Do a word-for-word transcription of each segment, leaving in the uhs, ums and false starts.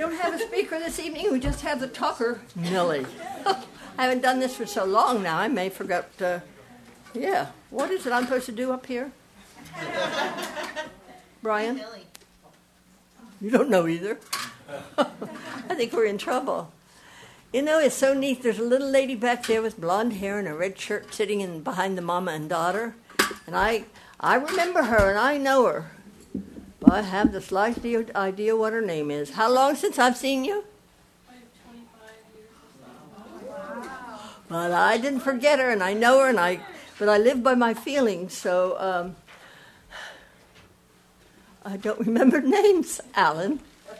don't have a speaker this evening. We just have the talker, Millie. I haven't done this for so long now. I may forgot. Uh, yeah. What is it I'm supposed to do up here? Brian? You don't know either. I think we're in trouble. You know, it's so neat. There's a little lady back there with blonde hair and a red shirt sitting in behind the mama and daughter. And I I remember her and I know her. But I have the slightest idea what her name is. How long since I've seen you? Like twenty-five years or so. Wow. But I didn't forget her and I know her, and I but I live by my feelings, so um, I don't remember names, Alan.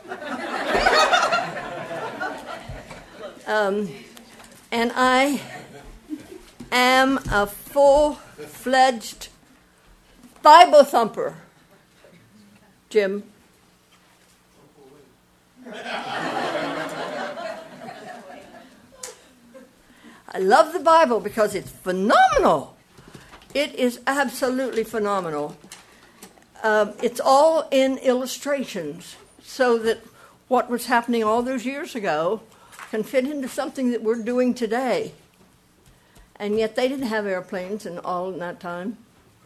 Um, and I am a full-fledged Bible thumper. Jim. I love the Bible because it's phenomenal. It is absolutely phenomenal. Um, it's all in illustrations so that what was happening all those years ago can fit into something that we're doing today. And yet they didn't have airplanes and all in that time.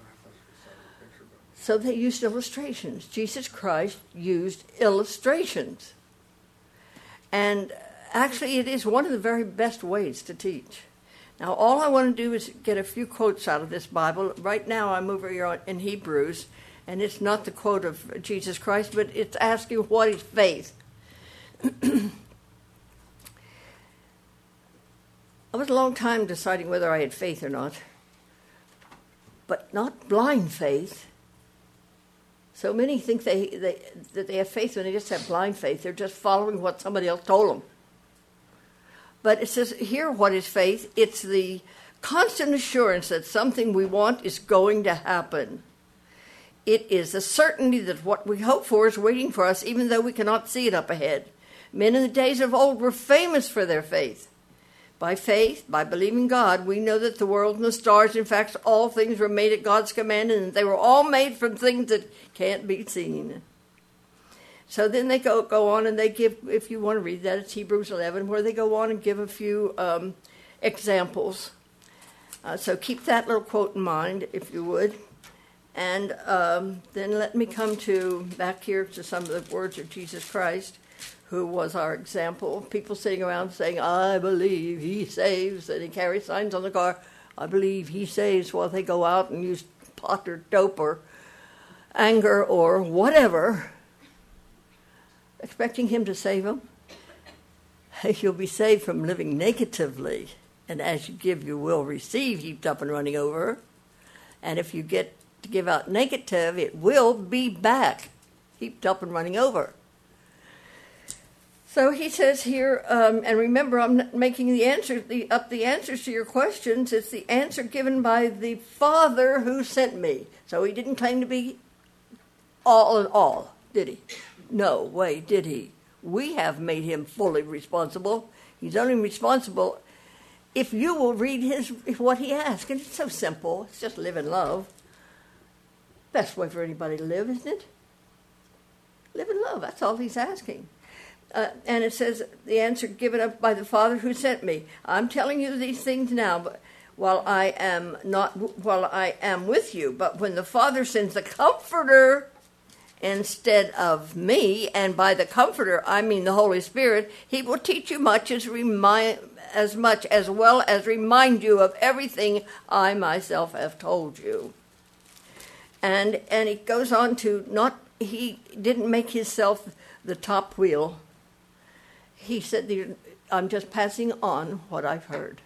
So they used illustrations. Jesus Christ used illustrations. And actually it is one of the very best ways to teach. Now all I want to do is get a few quotes out of this Bible. Right now I'm over here in Hebrews, and it's not the quote of Jesus Christ, but it's asking what is faith. I was a long time deciding whether I had faith or not, but not blind faith. So many think they, they that they have faith when they just have blind faith. They're just following what somebody else told them. But it says here, what is faith? It's the constant assurance that something we want is going to happen. It is the certainty that what we hope for is waiting for us, even though we cannot see it up ahead. Men in the days of old were famous for their faith. By faith, by believing God, we know that the world and the stars, in fact, all things were made at God's command, and they were all made from things that can't be seen. So then they go go on and they give, if you want to read that, it's Hebrews eleven, where they go on and give a few um, examples. Uh, so keep that little quote in mind, if you would. And um, then let me come to back here to some of the words of Jesus Christ, who was our example. People sitting around saying, I believe he saves, and he carries signs on the car, I believe he saves, while they go out and use pot or dope or anger or whatever, expecting him to save them. You'll be saved from living negatively, and as you give, you will receive, heaped up and running over. And if you get to give out negative, it will be back, heaped up and running over. So he says here, um, and remember, I'm not making the answer the, up the answers to your questions. It's the answer given by the Father who sent me. So he didn't claim to be all in all, did he? No way, did he? We have made him fully responsible. He's only responsible if you will read his what he asks. And it's so simple. It's just live in love. Best way for anybody to live, isn't it? Live in love. That's all he's asking. Uh, and it says, the answer given up by the Father who sent me. I'm telling you these things now, but while I am not, while I am with you. But when the Father sends the Comforter instead of me, and by the Comforter I mean the Holy Spirit, he will teach you much as remind, as much as well as remind you of everything I myself have told you. And and he goes on to not, he didn't make himself the top wheel. He said, I'm just passing on what I've heard.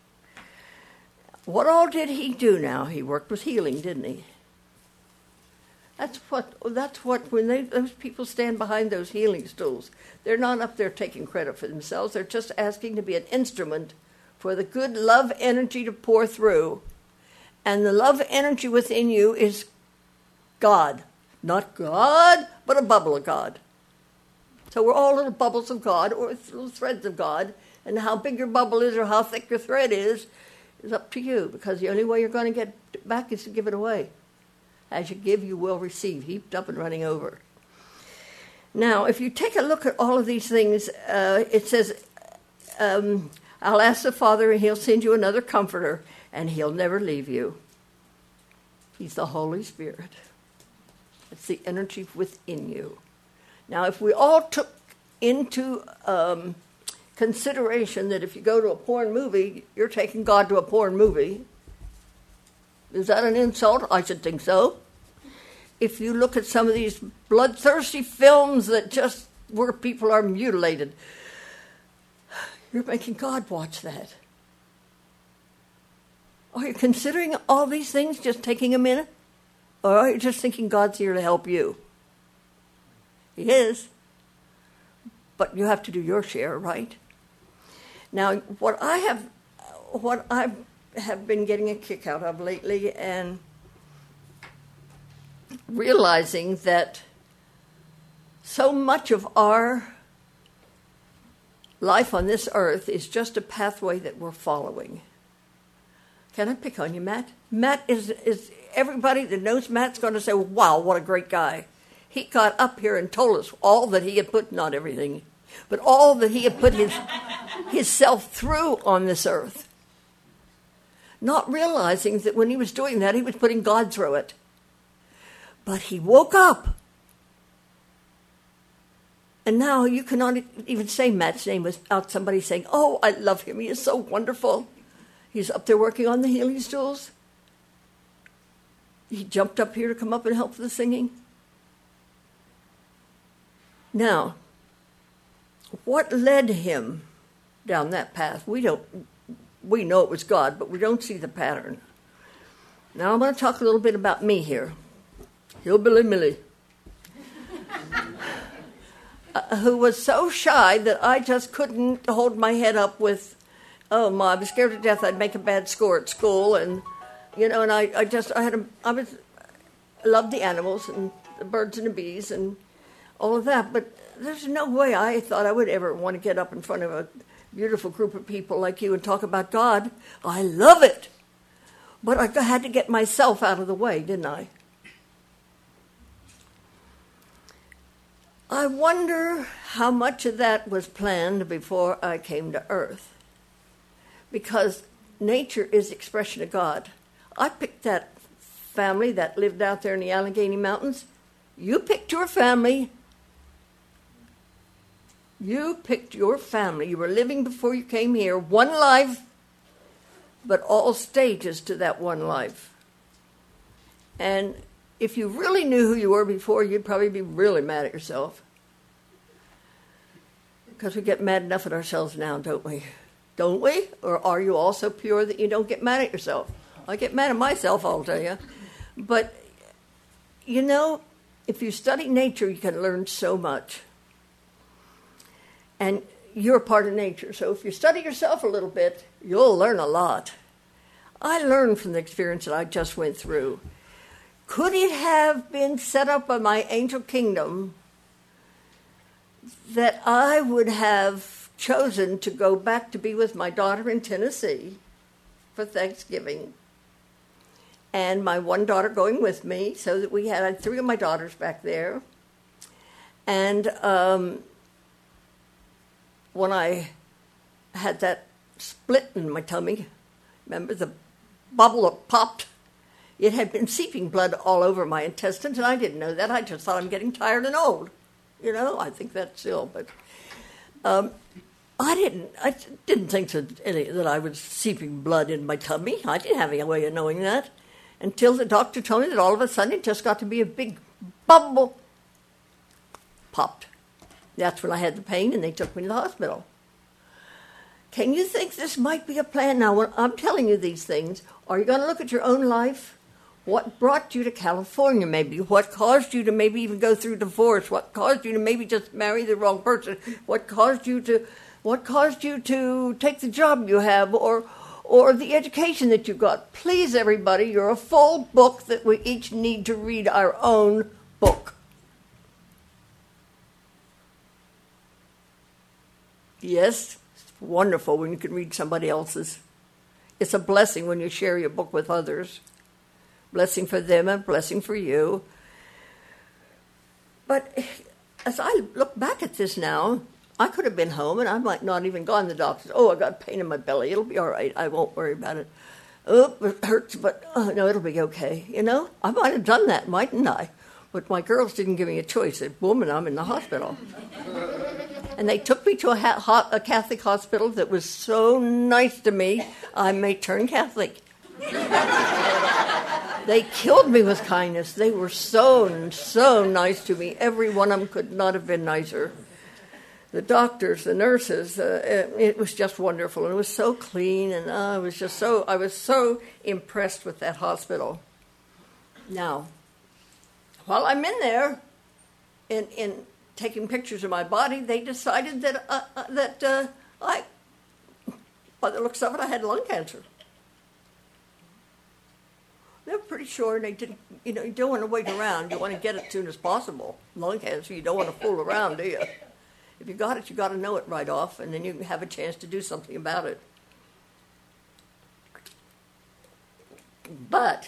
What all did he do now? He worked with healing, didn't he? That's what, that's what when they, those people stand behind those healing stools, they're not up there taking credit for themselves. They're just asking to be an instrument for the good love energy to pour through. And the love energy within you is God. Not God, but a bubble of God. So we're all little bubbles of God, or little threads of God, and how big your bubble is or how thick your thread is, is up to you, because the only way you're going to get it back is to give it away. As you give, you will receive, heaped up and running over. Now, if you take a look at all of these things, uh, it says, um, I'll ask the Father, and he'll send you another comforter, and he'll never leave you. He's the Holy Spirit. It's the energy within you. Now, if we all took into um, consideration that if you go to a porn movie, you're taking God to a porn movie, is that an insult? I should think so. If you look at some of these bloodthirsty films that just where people are mutilated, you're making God watch that. Are you considering all these things, just taking a minute? Or are you just thinking God's here to help you? He is. But you have to do your share, right? Now, what I have, what I have been getting a kick out of lately, and realizing that so much of our life on this earth is just a pathway that we're following. Can I pick on you, Matt? Matt is, is everybody that knows Matt's going to say, wow, what a great guy. He got up here and told us all that he had put, not everything, but all that he had put his, his self through on this earth. Not realizing that when he was doing that, he was putting God through it. But he woke up. And now you cannot even say Matt's name without somebody saying, oh, I love him. He is so wonderful. He's up there working on the healing stools. He jumped up here to come up and help with the singing. Now, what led him down that path? We don't, we know it was God, but we don't see the pattern. Now I'm going to talk a little bit about me here. Hillbilly Millie. uh, who was so shy that I just couldn't hold my head up with, oh, Ma, I was scared to death I'd make a bad score at school. And, you know, and I, I just, I had a, I was, I loved the animals and the birds and the bees and all of that. But there's no way I thought I would ever want to get up in front of a beautiful group of people like you and talk about God. I love it. But I had to get myself out of the way, didn't I? I wonder how much of that was planned before I came to earth. Because nature is the expression of God. I picked that family that lived out there in the Allegheny Mountains. You picked your family. You picked your family. You were living before you came here. One life, but all stages to that one life. And if you really knew who you were before, you'd probably be really mad at yourself. Because we get mad enough at ourselves now, don't we? Don't we? Or are you all so pure that you don't get mad at yourself? I get mad at myself, I'll tell you. But, you know, if you study nature, you can learn so much. And you're a part of nature. So if you study yourself a little bit, you'll learn a lot. I learned from the experience that I just went through. Could it have been set up by my angel kingdom that I would have chosen to go back to be with my daughter in Tennessee for Thanksgiving, and my one daughter going with me, so that we had, I had three of my daughters back there. And um, when I had that split in my tummy, remember the bubble that popped? It had been seeping blood all over my intestines, and I didn't know that. I just thought I'm getting tired and old. You know, I think that's still, but um, I didn't. I didn't think that, any, that I was seeping blood in my tummy. I didn't have any way of knowing that until the doctor told me that all of a sudden it just got to be a big bubble popped. That's when I had the pain, and they took me to the hospital. Can you think this might be a plan? Now, when I'm telling you these things, are you going to look at your own life? What brought you to California, maybe? What caused you to maybe even go through divorce? What caused you to maybe just marry the wrong person? What caused you to, what caused you to take the job you have, or, or the education that you got? Please, everybody, you're a full book that we each need to read our own book. Yes, it's wonderful when you can read somebody else's. It's a blessing when you share your book with others. Blessing for them and blessing for you. But as I look back at this now, I could have been home and I might not even gone to the doctor. Oh, I got pain in my belly. It'll be all right. I won't worry about it. Oh, it hurts, but oh, no, it'll be okay. You know, I might have done that, mightn't I? But my girls didn't give me a choice. They said, woman, I'm in the hospital. And they took me to a, ha- a Catholic hospital that was so nice to me, I may turn Catholic. They killed me with kindness. They were so, so nice to me. Every one of them could not have been nicer. The doctors, the nurses, uh, it, it was just wonderful. And it was so clean, and uh, I was just so, I was so impressed with that hospital. Now, while I'm in there, in, in taking pictures of my body, they decided that uh, uh, that uh, I, by the looks of it, I had lung cancer. They were pretty sure, and they didn't, you know, you don't want to wait around. You want to get it as soon as possible. Lung cancer, you don't want to fool around, do you? If you got it, you got to know it right off, and then you have a chance to do something about it. But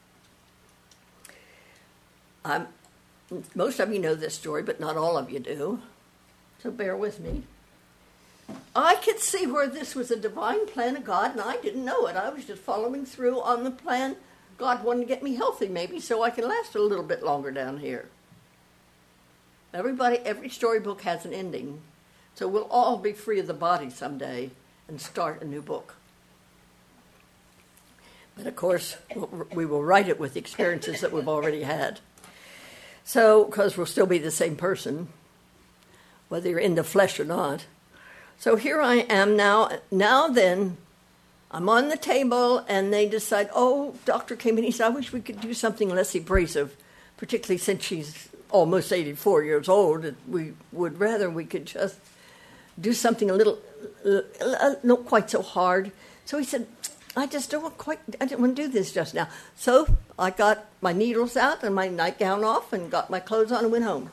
I'm, most of you know this story, but not all of you do, so bear with me. I could see where this was a divine plan of God, and I didn't know it. I was just following through on the plan. God wanted to get me healthy, maybe, so I can last a little bit longer down here. Everybody, every storybook has an ending, so we'll all be free of the body someday and start a new book. But of course, we will write it with the experiences that we've already had. So, because we'll still be the same person, whether you're in the flesh or not. So here I am now. Now then, I'm on the table, and they decide, oh, doctor came in, he said, I wish we could do something less abrasive, particularly since she's almost eighty-four years old. We would rather we could just do something a little, uh, not quite so hard. So he said, I just don't want quite, I didn't want to do this just now. So I got my needles out and my nightgown off and got my clothes on and went home.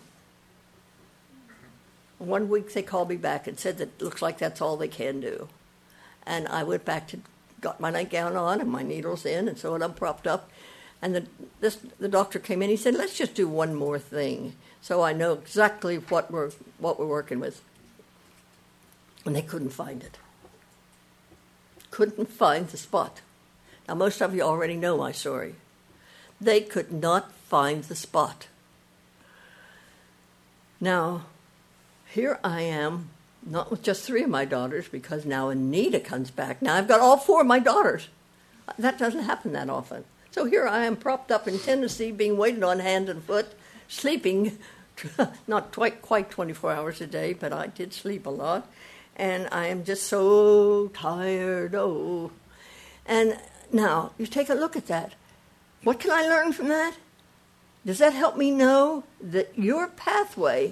One week they called me back and said that it looks like that's all they can do. And I went back to, got my nightgown on and my needles in and so on, I'm propped up. And the, this, the doctor came in, he said, let's just do one more thing so I know exactly what we're, what we're working with. And they couldn't find it. Couldn't find the spot. Now, most of you already know my story. They could not find the spot. Now, here I am, not with just three of my daughters, because now Anita comes back. Now I've got all four of my daughters. That doesn't happen that often. So here I am propped up in Tennessee, being waited on hand and foot, sleeping, not quite, quite twenty-four hours a day, but I did sleep a lot. And I am just so tired, oh. And now, you take a look at that. What can I learn from that? Does that help me know that your pathway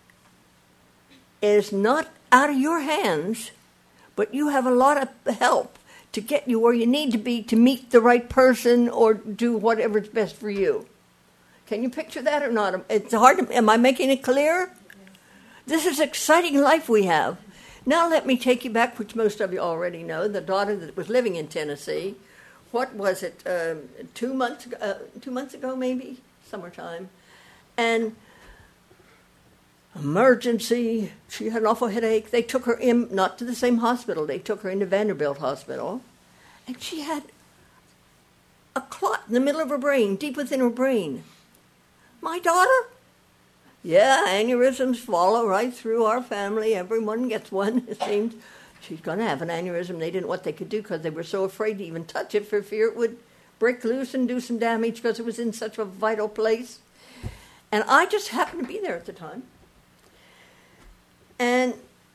is not out of your hands, but you have a lot of help to get you where you need to be to meet the right person or do whatever's best for you? Can you picture that or not? It's hard to, am I making it clear? This is an exciting life we have. Now let me take you back, which most of you already know, the daughter that was living in Tennessee. What was it, um, two months ago, uh, two months ago maybe, summertime. And emergency, she had an awful headache. They took her in, not to the same hospital, they took her into Vanderbilt Hospital. And she had a clot in the middle of her brain, deep within her brain. My daughter? Yeah, aneurysms follow right through our family. Everyone gets one, it seems. She's going to have an aneurysm. They didn't know what they could do because they were so afraid to even touch it for fear it would break loose and do some damage because it was in such a vital place. And I just happened to be there at the time. And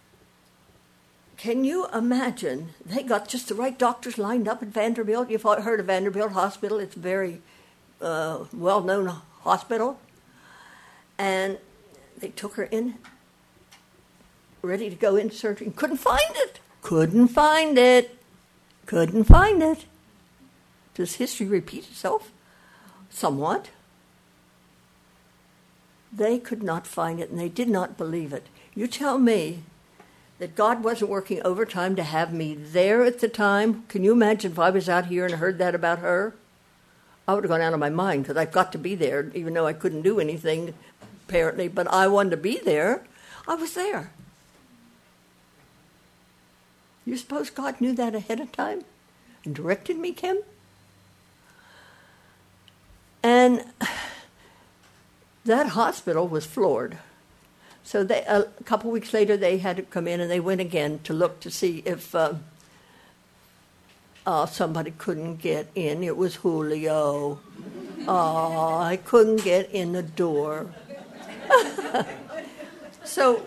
can you imagine, they got just the right doctors lined up at Vanderbilt. You've heard of Vanderbilt Hospital. It's a very uh, well-known hospital. And they took her in, ready to go into surgery. Couldn't find it. Couldn't find it. Couldn't find it. Does history repeat itself? Somewhat. They could not find it, and they did not believe it. You tell me that God wasn't working overtime to have me there at the time. Can you imagine if I was out here and heard that about her? I would have gone out of my mind because I've got to be there, even though I couldn't do anything apparently, but I wanted to be there. I was there. You suppose God knew that ahead of time and directed me, Kim? And that hospital was floored. So they, a couple weeks later, they had to come in, and they went again to look to see if uh, uh, somebody couldn't get in. It was Julio. Oh, I couldn't get in the door. So,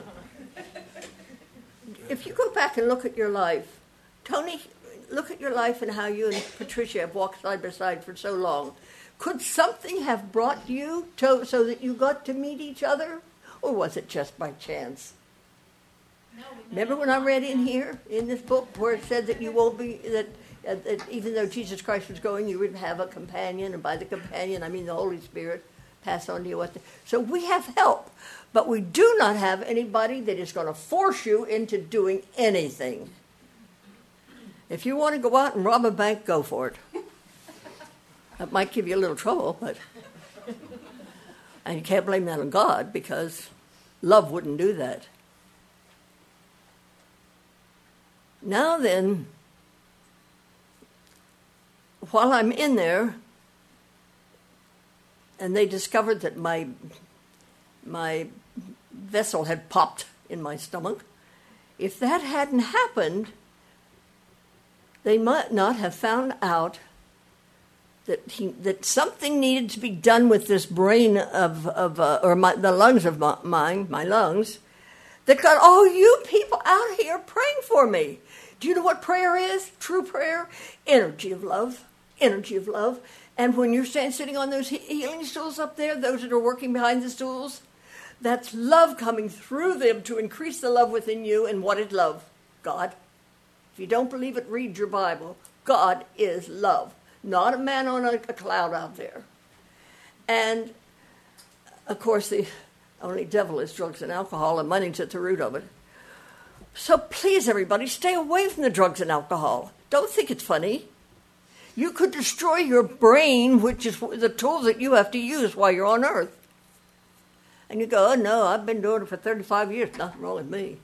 if you go back and look at your life, Tony, look at your life and how you and Patricia have walked side by side for so long. Could something have brought you to, so that you got to meet each other? Or was it just by chance? No, we Remember when I read in here, in this book, where it said that you won't be, that, uh, that even though Jesus Christ was going, you would have a companion, and by the companion, I mean the Holy Spirit, pass on to you what the, so we have help, but we do not have anybody that is going to force you into doing anything. If you want to go out and rob a bank, go for it. That might give you a little trouble, but and you can't blame that on God, because love wouldn't do that. Now then, while I'm in there, and they discovered that my my vessel had popped in my stomach, if that hadn't happened, they might not have found out that he, that something needed to be done with this brain of of uh, or my, the lungs of my, mine, my lungs, that got all you people out here praying for me. Do you know what prayer is? True prayer, energy of love, energy of love. And when you're stand, sitting on those he- healing stools up there, those that are working behind the stools, that's love coming through them to increase the love within you. And what is love? God. If you don't believe it, read your Bible. God is love, not a man on a, a cloud out there. And, of course, the only devil is drugs and alcohol, and money's at the root of it. So please, everybody, stay away from the drugs and alcohol. Don't think it's funny. You could destroy your brain, which is the tool that you have to use while you're on earth. And you go, oh, no, I've been doing it for thirty-five years. Nothing wrong with me.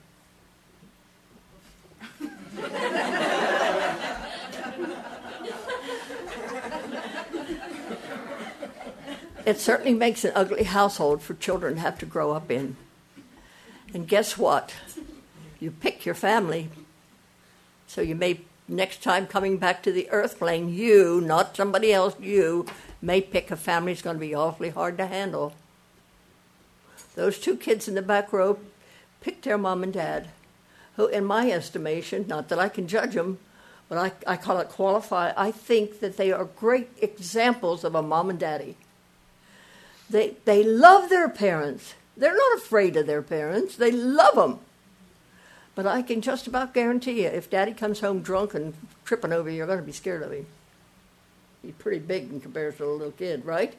It certainly makes an ugly household for children to have to grow up in. And guess what? You pick your family. So you may, next time coming back to the earth plane, you, not somebody else, you may pick a family that's going to be awfully hard to handle. Those two kids in the back row picked their mom and dad, who, in my estimation, not that I can judge them, but I, I call it qualify, I think that they are great examples of a mom and daddy. They they love their parents. They're not afraid of their parents. They love them. But I can just about guarantee you, if Daddy comes home drunk and tripping over you, you're going to be scared of him. He's pretty big in comparison to a little kid, right?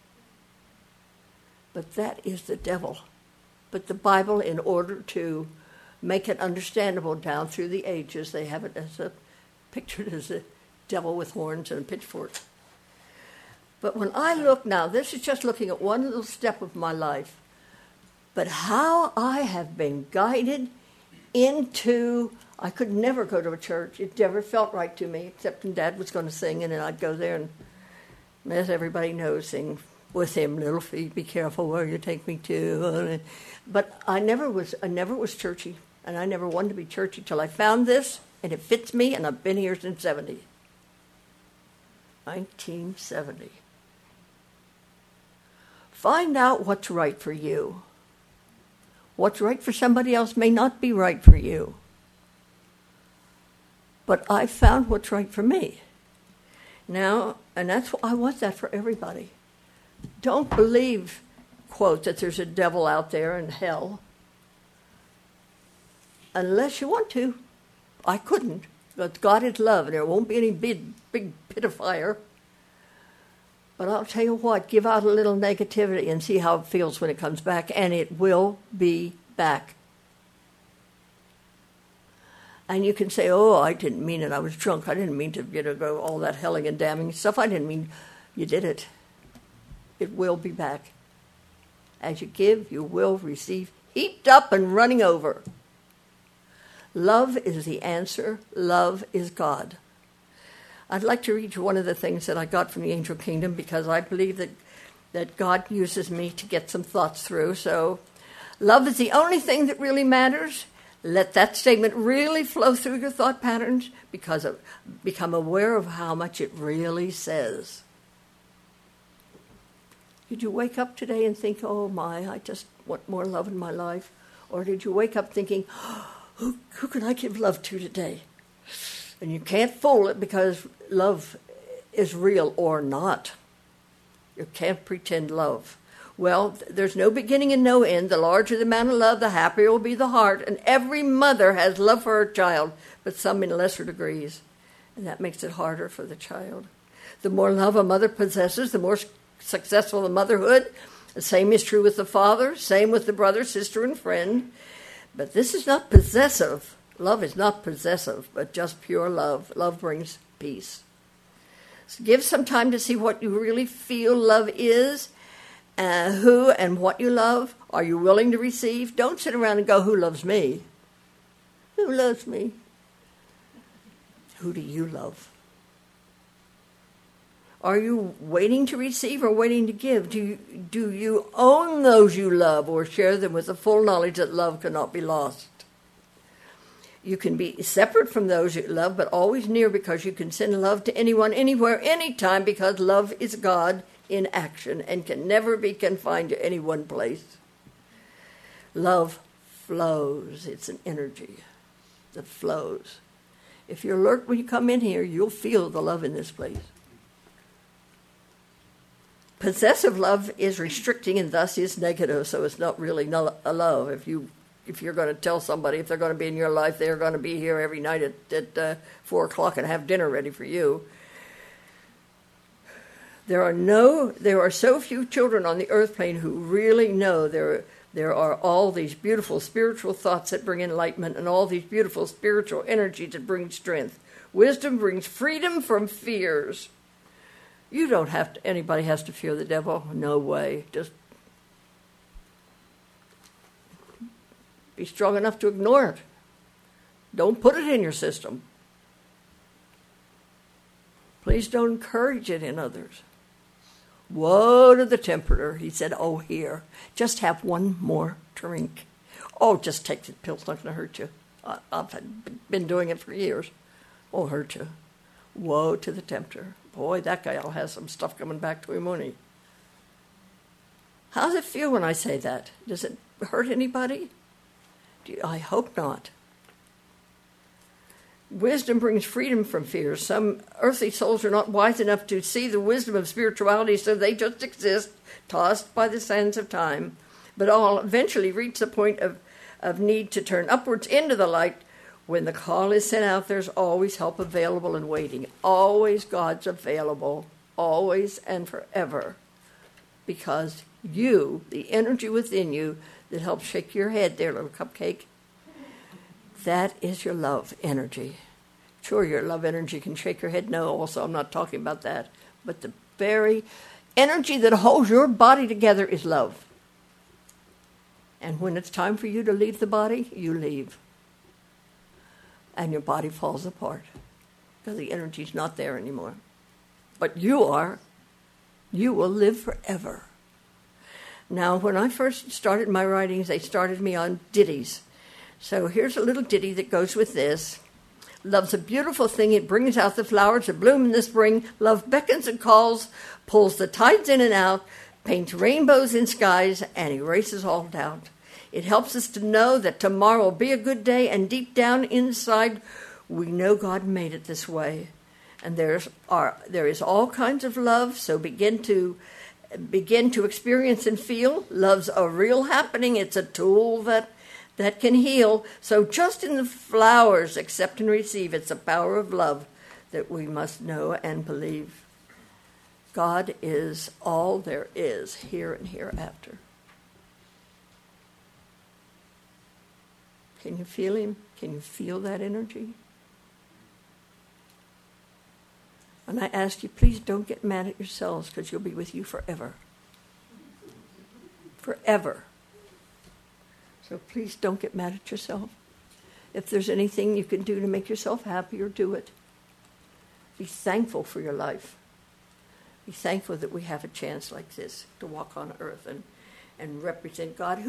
But that is the devil. But the Bible, in order to make it understandable down through the ages, they have it as a pictured as a devil with horns and a pitchfork. But when I look now, this is just looking at one little step of my life, but how I have been guided into, I could never go to a church. It never felt right to me, except when Dad was going to sing, and then I'd go there and, as everybody knows, sing with him, little feet, be careful where you take me to. But I never was, I never was churchy, and I never wanted to be churchy till I found this, and it fits me, and I've been here since seventy. nineteen seventy. Find out what's right for you. What's right for somebody else may not be right for you. But I found what's right for me. Now, and that's what I want that for everybody. Don't believe, quote, that there's a devil out there in hell. Unless you want to. I couldn't. But God is love, and there won't be any big, big pit of fire. But I'll tell you what, give out a little negativity and see how it feels when it comes back, and it will be back. And you can say, oh, I didn't mean it, I was drunk, I didn't mean to, you know, go all that helling and damning stuff, I didn't mean, you did it. It will be back. As you give, you will receive, heaped up and running over. Love is the answer. Love is God. I'd like to read you one of the things that I got from the Angel Kingdom, because I believe that, that God uses me to get some thoughts through. So, love is the only thing that really matters. Let that statement really flow through your thought patterns, because of, become aware of how much it really says. Did you wake up today and think, oh my, I just want more love in my life? Or did you wake up thinking, oh, who, who can I give love to today? And you can't fool it, because love is real or not. You can't pretend love. Well, there's no beginning and no end. The larger the amount of love, the happier will be the heart. And every mother has love for her child, but some in lesser degrees. And that makes it harder for the child. The more love a mother possesses, the more successful the motherhood. The same is true with the father, same with the brother, sister, and friend. But this is not possessive. Love is not possessive, but just pure love. Love brings peace. So give some time to see what you really feel love is, uh, who and what you love. Are you willing to receive? Don't sit around and go, who loves me? Who loves me? Who do you love? Are you waiting to receive or waiting to give? Do you, do you own those you love, or share them with the full knowledge that love cannot be lost? You can be separate from those you love, but always near, because you can send love to anyone, anywhere, anytime, because love is God in action and can never be confined to any one place. Love flows. It's an energy that flows. If you're alert when you come in here, you'll feel the love in this place. Possessive love is restricting and thus is negative, so it's not really a love. If you If you're going to tell somebody, if they're going to be in your life, they're going to be here every night at, at uh, four o'clock and have dinner ready for you. There are no, there are so few children on the earth plane who really know there, there are all these beautiful spiritual thoughts that bring enlightenment, and all these beautiful spiritual energies that bring strength. Wisdom brings freedom from fears. You don't have to, anybody has to fear the devil. No way. Just be strong enough to ignore it. Don't put it in your system. Please don't encourage it in others. Woe to the tempter. He said, oh, here, just have one more drink. Oh, just take the pill. It's not going to hurt you. I, I've been doing it for years. Won't hurt you. Woe to the tempter. Boy, that guy will have some stuff coming back to him, won't he? How does it feel when I say that? Does it hurt anybody? I hope not. Wisdom brings freedom from fear. Some earthly souls are not wise enough to see the wisdom of spirituality, so they just exist, tossed by the sands of time. But all eventually reach the point of, of need to turn upwards into the light. When the call is sent out, there's always help available and waiting. Always God's available, always and forever. Because you, the energy within you, that helps shake your head there, little cupcake. That is your love energy. Sure, your love energy can shake your head. No, also, I'm not talking about that. But the very energy that holds your body together is love. And when it's time for you to leave the body, you leave. And your body falls apart because the energy's not there anymore. But you are. You will live forever. Now, when I first started my writings, they started me on ditties. So here's a little ditty that goes with this. Love's a beautiful thing. It brings out the flowers that bloom in the spring. Love beckons and calls, pulls the tides in and out, paints rainbows in skies, and erases all doubt. It helps us to know that tomorrow will be a good day, and deep down inside, we know God made it this way. And there's are, there is all kinds of love, so begin to begin to experience and feel. Love's a real happening. It's a tool that that can heal. So just in the flowers, accept and receive. It's the power of love that we must know and believe. God is all there is, here and hereafter. Can you feel him? Can you feel that energy? And I ask you, please don't get mad at yourselves, because you'll be with you forever. forever. So please don't get mad at yourself. If there's anything you can do to make yourself happier, do it. Be thankful for your life. Be thankful that we have a chance like this to walk on earth and, and represent God, who